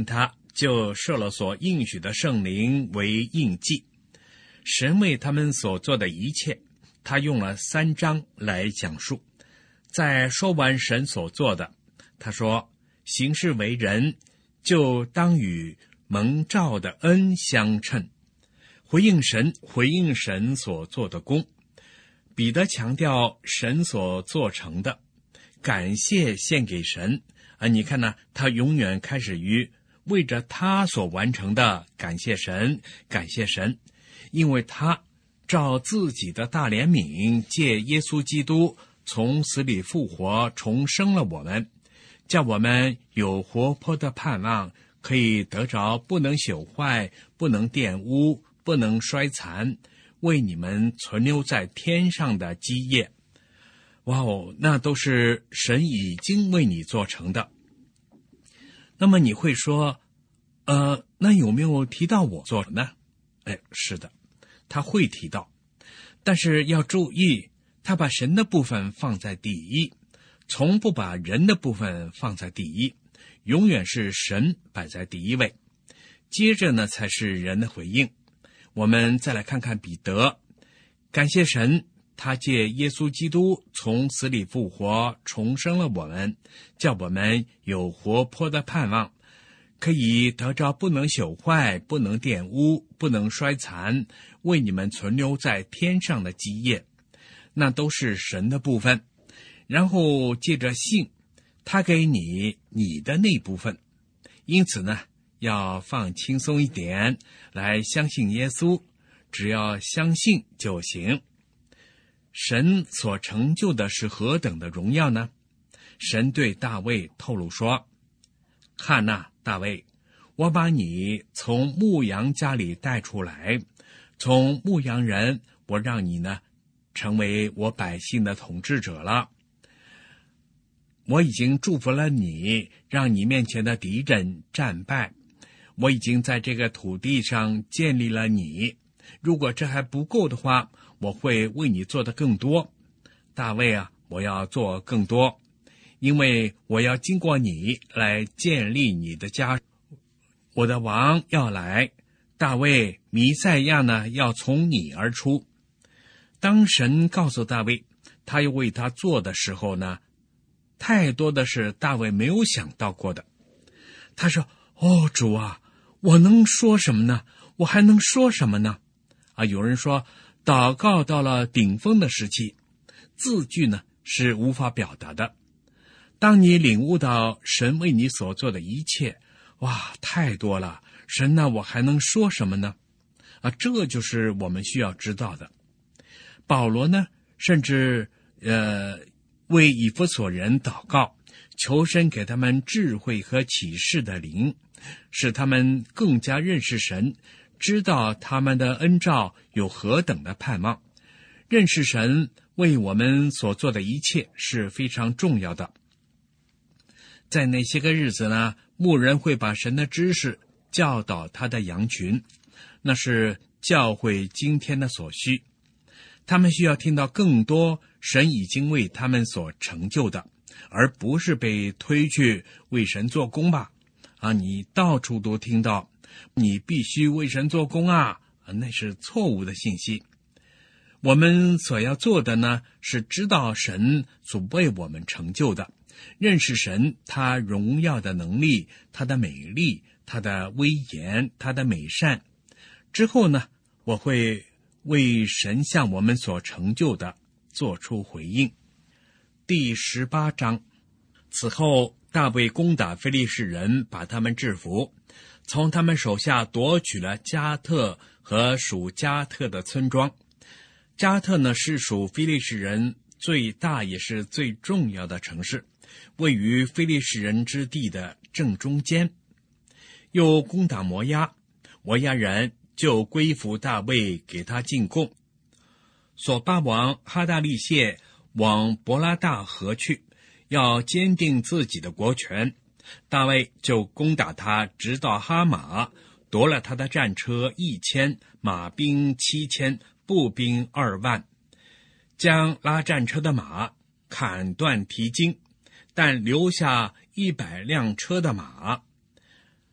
Speaker 1: 就设了所应许的圣灵为印记。神为他们所做的一切，他用了3章来讲述。在说完神所做的，他说，行事为人就当与蒙召的恩相称，回应神所做的功。彼得强调神所做成的，感谢献给神。你看呢，他永远开始于为着他所完成的感谢神，感谢神，因为他照自己的大怜悯，借耶稣基督从死里复活，重生了我们，叫我们有活泼的盼望，可以得着不能朽坏，不能玷污，不能衰残，为你们存留在天上的基业。哇哦，那都是神已经为你做成的。那么你会说，那有没有提到我做呢？是的，他会提到，但是要注意，他把神的部分放在第一，从不把人的部分放在第一，永远是神摆在第一位，接着呢才是人的回应。我们再来看看彼得，感谢神，他借耶稣基督从死里复活，重生了我们，叫我们有活泼的盼望，可以得着不能朽坏，不能玷污，不能衰残，为你们存留在天上的基业。那都是神的部分。然后借着信，他给你的那部分。因此呢，要放轻松一点，来相信耶稣，只要相信就行。神所成就的是何等的荣耀呢？神对大卫透露说，看哪，大卫，我把你从牧羊家里带出来，从牧羊人，我让你呢成为我百姓的统治者了。我已经祝福了你，让你面前的敌人战败。我已经在这个土地上建立了你。如果这还不够的话，我会为你做的更多。大卫啊，我要做更多，因为我要经过你来建立你的家。我的王要来，大卫弥赛亚呢要从你而出。当神告诉大卫他要为他做的时候呢，太多的是大卫没有想到过的。他说，主啊，我能说什么呢？我还能说什么呢？有人说祷告到了顶峰的时期，字句呢是无法表达的。当你领悟到神为你所做的一切，哇，太多了，神呢，我还能说什么呢？这就是我们需要知道的。保罗呢，甚至为以弗所人祷告，求神给他们智慧和启示的灵，使他们更加认识神，知道他们的恩召有何等的盼望。认识神为我们所做的一切是非常重要的。在那些个日子呢，牧人会把神的知识教导他的羊群，那是教会今天的所需。他们需要听到更多神已经为他们所成就的，而不是被推去为神做工吧。你到处都听到你必须为神做工那是错误的信息。我们所要做的呢，是知道神所为我们成就的，认识神他荣耀的能力，他的美丽，他的威严，他的美善。之后呢，我会为神向我们所成就的做出回应。第18章，此后大卫攻打非利士人，把他们制服，从他们手下夺取了加特和属加特的村庄。加特呢，是属非利士人最大也是最重要的城市，位于非利士人之地的正中间。又攻打摩押，摩押人就归服大卫，给他进贡。索巴王哈大利谢往伯拉大河去，要坚定自己的国权。大卫就攻打他，直到哈马，夺了他的战车1000，马兵7000，步兵2万，将拉战车的马砍断蹄筋，但留下100辆车的马。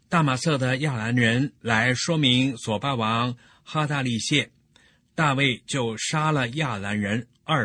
Speaker 1: 大马色的亚兰人来说明索巴王哈大利谢，大卫就杀了亚兰人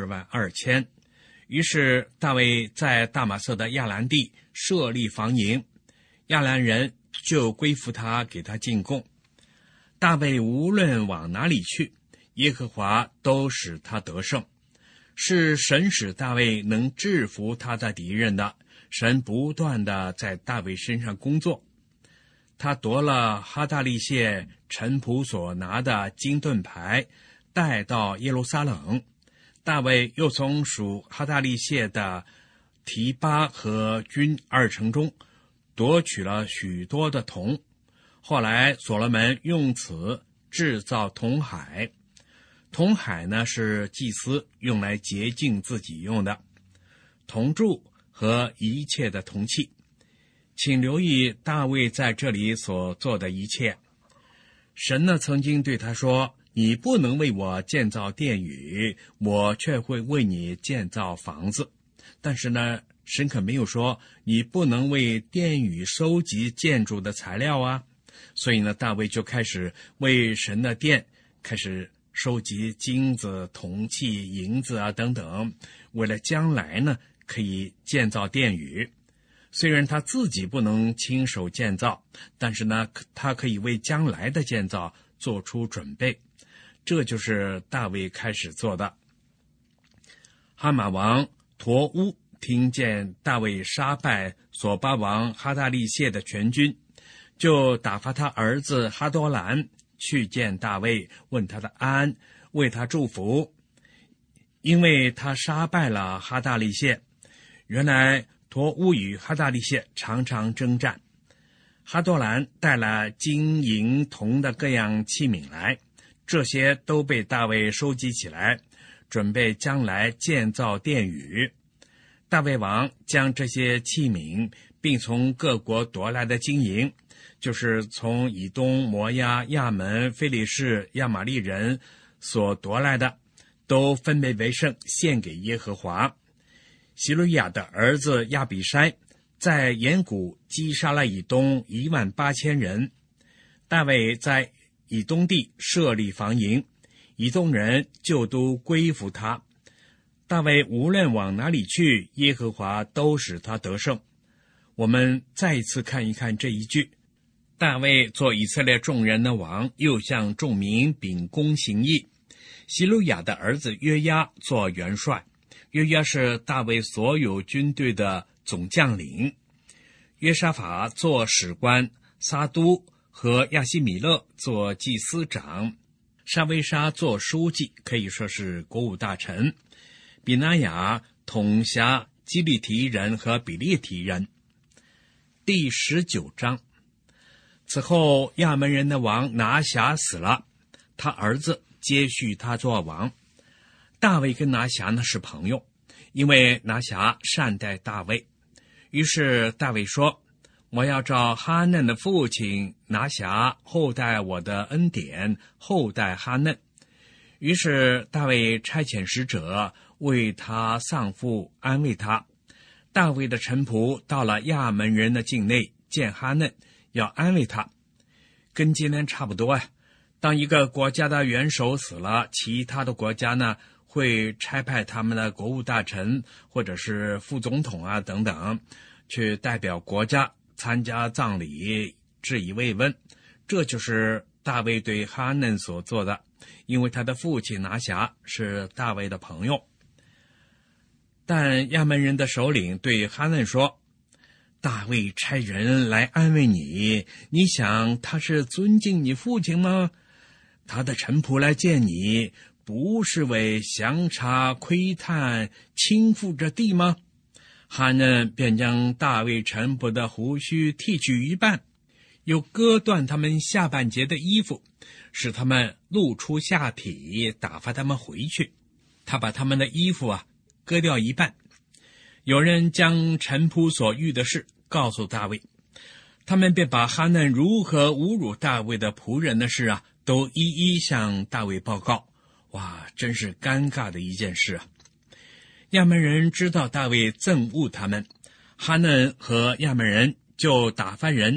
Speaker 1: 22000。于是大卫在大马色的亚兰地设立防营，亚兰人就归服他，给他进贡。大卫无论往哪里去，耶和华都使他得胜，是神使大卫能制服他的敌人的。神不断地在大卫身上工作。他夺了哈大利谢臣仆所拿的金盾牌，带到耶路撒冷。大卫又从属哈大利谢的提巴和军2城中夺取了许多的铜。后来所罗门用此制造铜海。铜海呢，是祭司用来洁净自己用的。铜柱和一切的铜器，请留意大卫在这里所做的一切。神呢曾经对他说，你不能为我建造殿宇，我却会为你建造房子。但是呢，神可没有说你不能为殿宇收集建筑的材料啊。所以呢，大卫就开始为神的殿开始收集金子、铜器、银子啊等等，为了将来呢可以建造殿宇。虽然他自己不能亲手建造，但是呢，他可以为将来的建造做出准备。这就是大卫开始做的。哈马王陀乌听见大卫杀败索巴王哈大利谢的全军，就打发他儿子哈多兰去见大卫，问他的安，为他祝福，因为他杀败了哈大利谢。原来陀乌与哈大利谢常常征战。哈多兰带了金银铜的各样器皿来，这些都被大卫收集起来，准备将来建造殿宇。大卫王将这些器皿并从各国夺来的金银，就是从以东、摩押、亚门、非利士、亚玛利人所夺来的，都分别为圣，献给耶和华。希路亚的儿子亚比筛在岩谷击杀了以东18000人。大卫在以东地设立防营，以东人就都归服他。大卫无论往哪里去，耶和华都使他得胜。我们再一次看一看这一句：大卫做以色列众人的王，又向众民秉公行义。希路亚的儿子约押做元帅，约押是大卫所有军队的总将领。约沙法做史官，撒都和亚希米勒做祭司长，沙威沙做书记，可以说是国务大臣。比拿雅统辖基利提人和比列提人。第19章。此后亚门人的王拿辖死了，他儿子接续他做王。大卫跟拿辖呢是朋友，因为拿辖善待大卫。于是大卫说，我要照哈嫩的父亲拿辖厚待我的恩典，厚待哈嫩。于是大卫差遣使者为他丧父，安慰他。大卫的臣仆到了亚门人的境内，见哈嫩，要安慰他。跟今天差不多呀。当一个国家的元首死了，其他的国家呢会差派他们的国务大臣或者是副总统啊等等，去代表国家参加葬礼，致以慰问。这就是大卫对哈嫩所做的，因为他的父亲拿辖是大卫的朋友。但亚门人的首领对哈嫩说，大卫差人来安慰你，你想他是尊敬你父亲吗？他的臣仆来见你，不是为详查窥探倾覆着地吗？哈嫩便将大卫臣仆的胡须剃去一半，又割断他们下半截的衣服，使他们露出下体，打发他们回去。他把他们的衣服割掉一半。有人将臣仆所遇的事告诉大卫，他们便把哈嫩如何侮辱大卫的仆人的事都一一向大卫报告。哇，真是尴尬的一件事啊！亚门人知道大卫憎恶他们，哈嫩和亚门人就打发人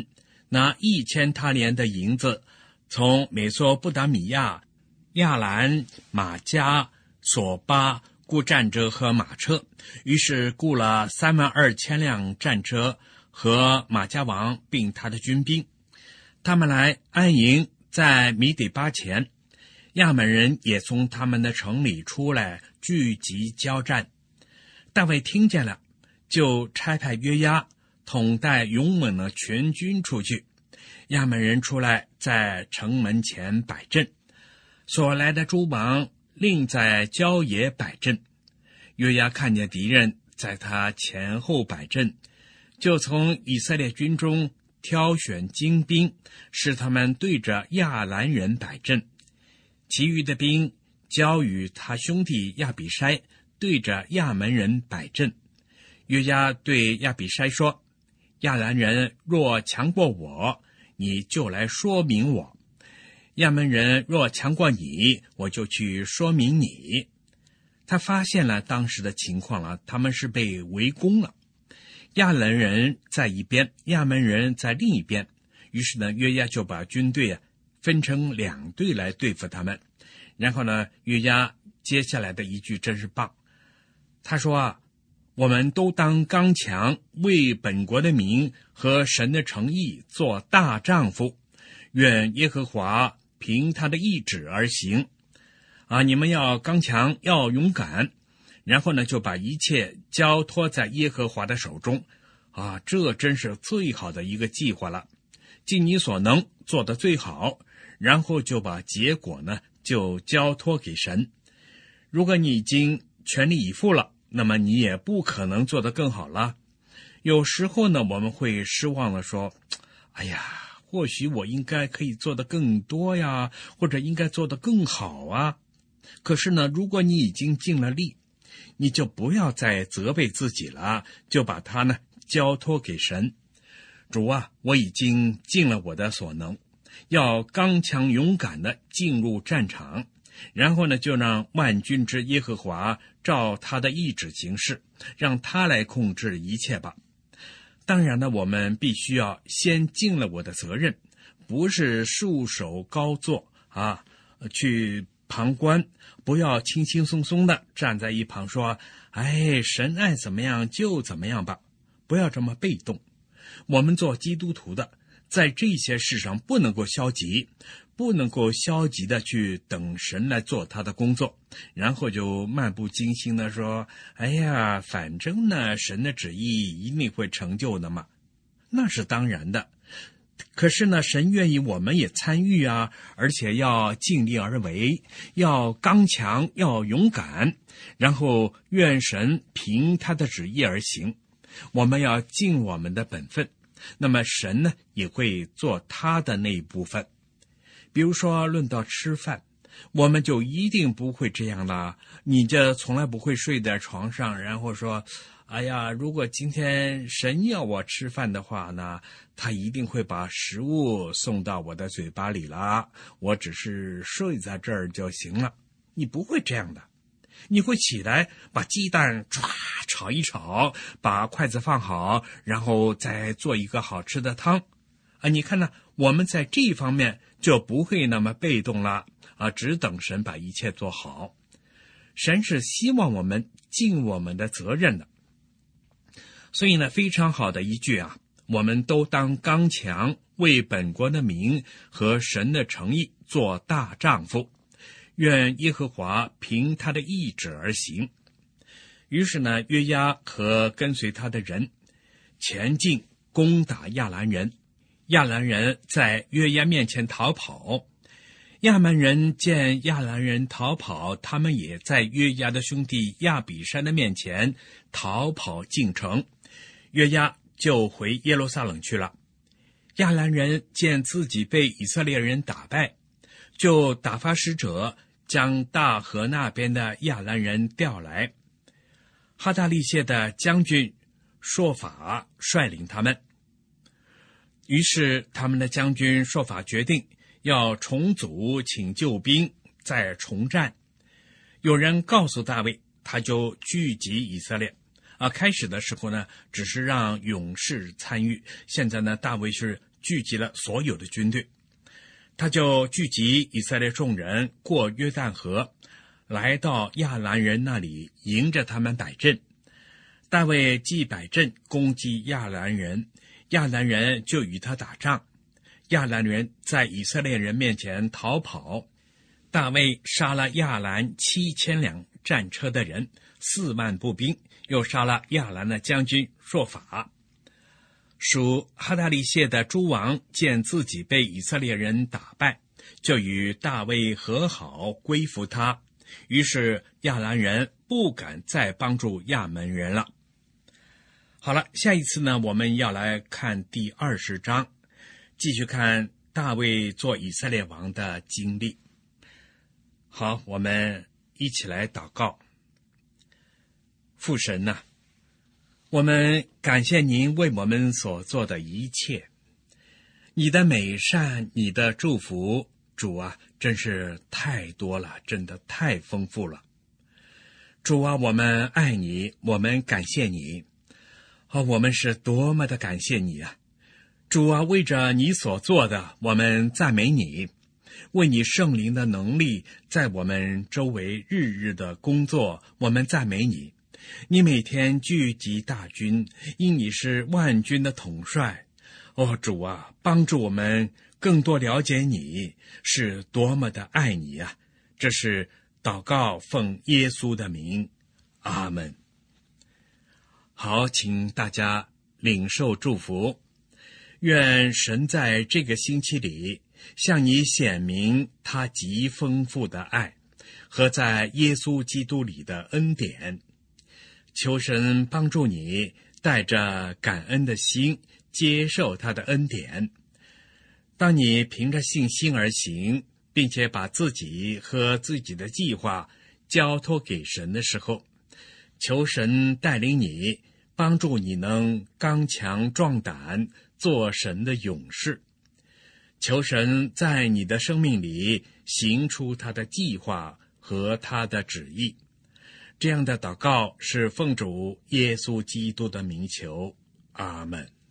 Speaker 1: 拿1000他连的银子，从美索不达米亚、亚兰、马加、索巴雇战车和马车，于是雇了32000辆战车和马加王并他的军兵，他们来安营在米底巴前。亚门人也从他们的城里出来聚集交战。大卫听见了，就差派约押统带勇猛的全军出去。亚门人出来在城门前摆阵，所来的诸王另在郊野摆阵。约押看见敌人在他前后摆阵，就从以色列军中挑选精兵，使他们对着亚兰人摆阵。其余的兵交与他兄弟亚比筛对着亚门人摆阵。约押对亚比筛说：亚兰人若强过我，你就来说明我；亚门人若强过你，我就去说明你。他发现了当时的情况了，他们是被围攻了，亚兰人在一边，亚门人在另一边。于是呢，约押就把军队分成2队来对付他们。然后呢，约押接下来的一句真是棒，他说我们都当刚强，为本国的名和神的诚意做大丈夫，愿耶和华凭他的意志而行。你们要刚强，要勇敢。然后呢，就把一切交托在耶和华的手中。这真是最好的一个计划了，尽你所能做得最好，然后就把结果呢就交托给神。如果你已经全力以赴了，那么你也不可能做得更好了。有时候呢，我们会失望地说，或许我应该可以做得更多呀，或者应该做得更好啊。可是呢，如果你已经尽了力，你就不要再责备自己了，就把它呢交托给神。主啊，我已经尽了我的所能，要刚强勇敢地进入战场，然后呢，就让万军之耶和华照他的意志行事，让他来控制一切吧。当然呢，我们必须要先尽了我的责任，不是束手高坐去旁观，不要轻轻松松的站在一旁说，神爱怎么样就怎么样吧，不要这么被动。我们做基督徒的，在这些事上不能够消极，不能够消极的去等神来做他的工作，然后就漫不经心的说，反正呢，神的旨意一定会成就的嘛。那是当然的。可是呢，神愿意我们也参与啊，而且要尽力而为，要刚强，要勇敢，然后愿神凭他的旨意而行。我们要尽我们的本分，那么神呢也会做他的那一部分。比如说论到吃饭，我们就一定不会这样了，你这从来不会睡在床上，然后说，如果今天神要我吃饭的话呢，他一定会把食物送到我的嘴巴里了，我只是睡在这儿就行了。你不会这样的，你会起来把鸡蛋炒一炒，把筷子放好，然后再做一个好吃的汤。你看呢，我们在这一方面就不会那么被动了只等神把一切做好。神是希望我们尽我们的责任的。所以呢，非常好的一句我们都当刚强，为本国的名和神的诚意做大丈夫，愿耶和华凭他的意志而行。于是呢，约押和跟随他的人前进攻打亚兰人。亚兰人在约押面前逃跑，亚门人见亚兰人逃跑，他们也在约押的兄弟亚比筛的面前逃跑进城。约押就回耶路撒冷去了。亚兰人见自己被以色列人打败，就打发使者将大河那边的亚兰人调来。哈大利谢的将军朔法率领他们，于是他们的将军朔法决定要重组，请救兵，再重战。有人告诉大卫，他就聚集以色列。开始的时候呢，只是让勇士参与，现在呢，大卫是聚集了所有的军队，他就聚集以色列众人过约旦河，来到亚兰人那里，迎着他们摆阵。大卫既摆阵攻击亚兰人，亚兰人就与他打仗。亚兰人在以色列人面前逃跑，大卫杀了亚兰7000辆战车的人，4万步兵，又杀了亚兰的将军朔法。属哈达利谢的诸王见自己被以色列人打败，就与大卫和好，归服他。于是亚兰人不敢再帮助亚门人了。好了，下一次呢，我们要来看第20章，继续看大卫做以色列王的经历。好，我们一起来祷告。父神呐，我们感谢您为我们所做的一切，你的美善，你的祝福，主啊，真是太多了，真的太丰富了。主啊，我们爱你，我们感谢你。我们是多么的感谢你啊！主啊，为着你所做的，我们赞美你，为你圣灵的能力在我们周围日日的工作，我们赞美你。你每天聚集大军，因你是万军的统帅。主啊，帮助我们更多了解你，是多么的爱你啊！这是祷告奉耶稣的名，阿们。好，请大家领受祝福。愿神在这个星期里向你显明他极丰富的爱和在耶稣基督里的恩典。求神帮助你带着感恩的心接受他的恩典。当你凭着信心而行，并且把自己和自己的计划交托给神的时候，求神带领你，帮助你能刚强壮胆，做神的勇士。求神在你的生命里行出他的计划和他的旨意。这样的祷告是奉主耶稣基督的名求，阿们。